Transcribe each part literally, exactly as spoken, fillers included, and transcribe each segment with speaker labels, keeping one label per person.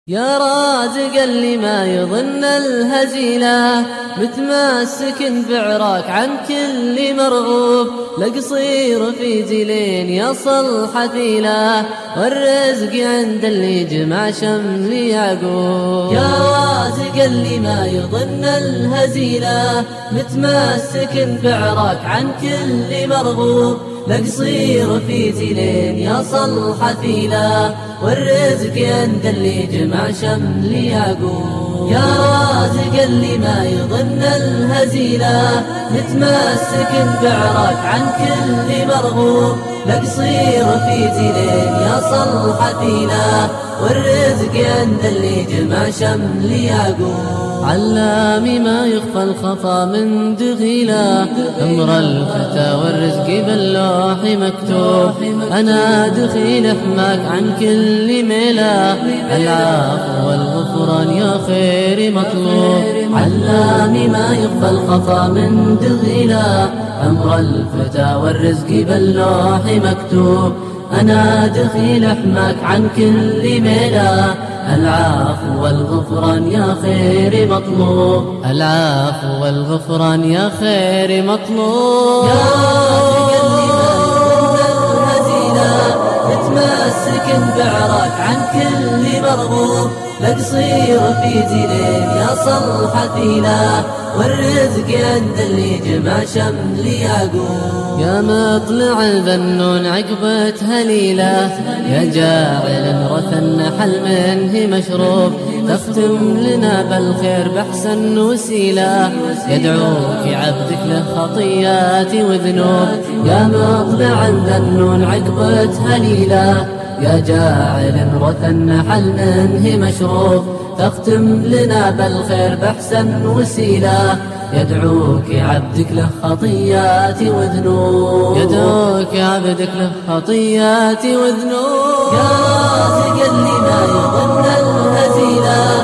Speaker 1: يا رازق اللي ما يظن الهزيلة، متمسك بعراك عن كل مرغوب، لقصير في جيلين يصل حثيلة، والرزق عند اللي جمع شمل يعقوب. يا رازق اللي ما يظن الهزيلة، متمسك بعراك عن كل مرغوب، لقصير في جيلين يصل حثيلة، والرزق عند اللي جمع شمل يعقوب. يا رازق اللي ما يظن الهزيلة، متمسك بعراك عن كل مرغوب، لقصير في جيلين يصل حثيلة، والرزق عند اللي جمع شمل يعقوب. علامي ما يخفى الخفا من دخيله، امر الفتى والرزق باللوح مكتوب، انا دخيل احماك عن كل ميله، العفو والغفران يا خير مطلوب. علامي ما يخفى الخفا من دخيله، امر الفتى والرزق باللوح مكتوب، أنا دخيل أحماك عن كل ميلة، العفو والغفران يا خير مطلوب، العفو والغفران يا خير مطلوب. يا رازق اللي ما يظن الهزيلة، متمسك بعراك عن كل مرغوب، لقصير في جيلين يصل حثيلة، والرزق عند اللي جمع شمل يعقوب. يا مطلع الذنون عقبة هليلة، يا جاعل رث النحل منه مشروب، تختم لنا بالخير بأحسن وسيلة، يدعوك عبدك له خطيات وذنوب. يا مطلع الذنون عقبة هليلة، يا جاعل رث النحل منه مشروب، تختم لنا بالخير بأحسن وسيلة، يدعوك عبدك له خطيات وذنوب، يدعوك عبدك له خطيات وذنوب. يا رازق اللي ما يظن الهزيلة،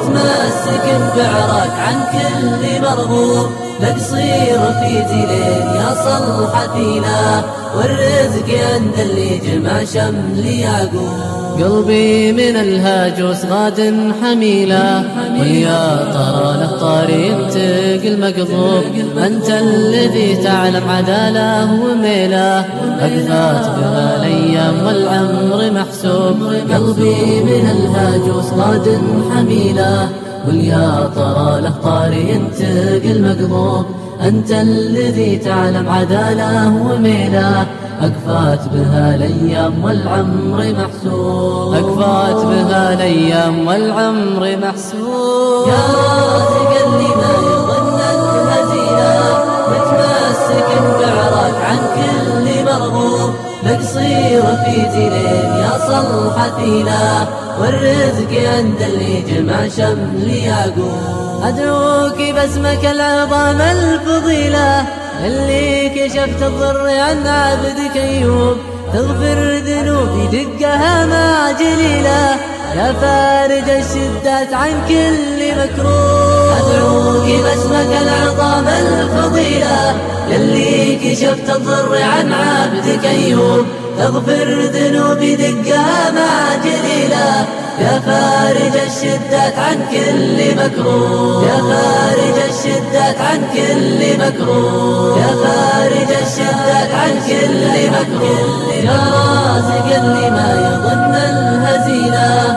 Speaker 1: متمسك بعراك عن كل مرغوب، لقصير في جيلين يصل حثيلة، والرزق عند اللي جمع شمل يعقوب. قلبي من الهاجوس غاد حميلة، واليا ترى له طاري ينتقل المقضوب، أنت الذي تعلم عداله وميله، أقفات بها الأيام والعمر محسوب. قلبي من الهاجوس غاد حميلة، واليا ترى له طاري ينتقل المقضوب، أنت الذي تعلم عداله وميله، أقفات بها الأيام والعمر محسوب، أقفات بها الأيام والعمر محسوب. يا رازق اللي ما يظن الهزيلة، متمسك بعراك عن كل مرغوب، لقصير في جيلين يصل حثيلة، والرزق عند اللي جمع شمل يعقوب. أدعوك باسمك العظام الفضيلة، اللي كشفت الضر عن عبدك أيوب، تغفر ذنوبي دقها مع جليلة، يا فارج الشدات عن كل مكروه. أدعوك باسمك العظام الفضيلة، يلي كشفت الضر عن عبدك أيوب، تغفر ذنوبي دقها مع جليلة، يا فارج الشدات عن كل مكروه، يا فارج الشدات عن كل مكروه، يا فارج الشدات عن كل مكروه. يا رازق اللي ما يظن الهزيلة،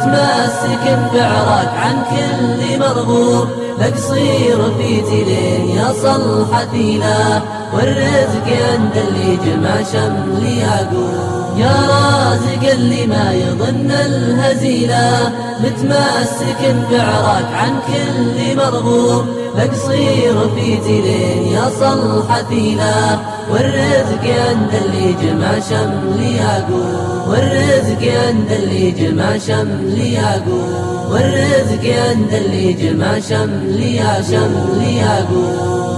Speaker 1: متمسك بعراك عن كل مرغوب، لقصير في جيلين يصل حثيلة، والرزق عند اللي جمع شمل يعقوب. يا رازق اللي ما يظن الهزيلة، متمسك بعراك عن كل مرغوب، لقصير في جيلين يصل حثيلة، والرزق عند اللي جمع شمل يعقوب، والرزق عند اللي جمع شمل يعقوب، والرزق عند اللي جمع شمل يعقوب.